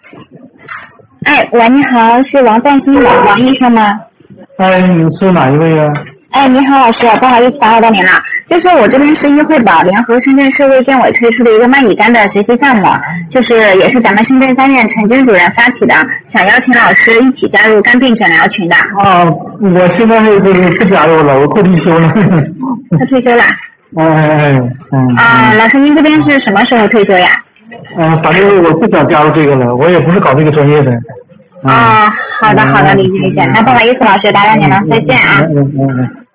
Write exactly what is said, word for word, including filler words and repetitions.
哎，喂，你好，是王赞新王王医生吗？ 哎，你是哪一位啊？ 哎，你好，老师，不好意思打扰到您了。就是我这边是医惠宝联合深圳市卫健委推出的一个慢乙肝的学习项目，就是也是咱们深圳三院陈军主任发起的，想邀请老师一起加入肝病诊疗群的。 啊，我现在就是不加入了，我快退休了。 他退休了？ 哎哎哎，嗯。 啊，老师，您这边是什么时候退休呀？ 嗯、呃，反正我不想加入这个了，我也不是搞这个专业的。 啊、哦，好的好的，理解理解。那不好意思，老师打扰您了，再见啊。 嗯嗯嗯。